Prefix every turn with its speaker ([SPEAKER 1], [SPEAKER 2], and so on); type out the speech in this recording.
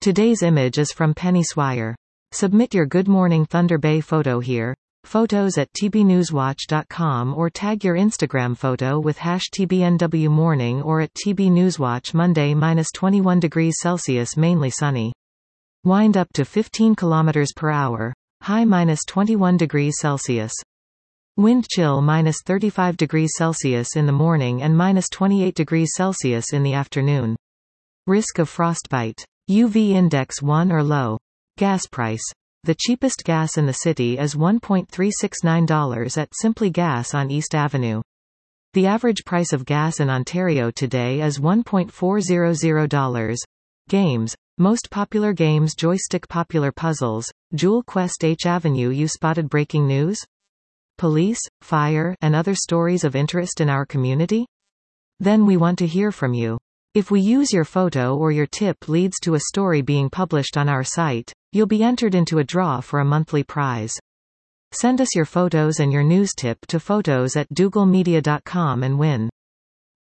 [SPEAKER 1] Today's image is from Penny Swire. Submit your Good Morning Thunder Bay photo here. Photos at tbnewswatch.com or tag your Instagram photo with #TBNWMorning or at TBNewsWatch. Monday -21°C, mainly sunny. Wind up to 15 km/h. High -21°C. Wind chill -35°C in the morning and -28°C in the afternoon. Risk of frostbite. UV index 1 or low. Gas price. The cheapest gas in the city is $1.369 at Simply Gas on East Avenue. The average price of gas in Ontario today is $1.400. Games. Most popular games: joystick. Popular puzzles: Jewel Quest. H Avenue. You spotted breaking news? Police, fire, and other stories of interest in our community? Then we want to hear from you. If we use your photo or your tip leads to a story being published on our site, you'll be entered into a draw for a monthly prize. Send us your photos and your news tip to photos@dougalmedia.com and win.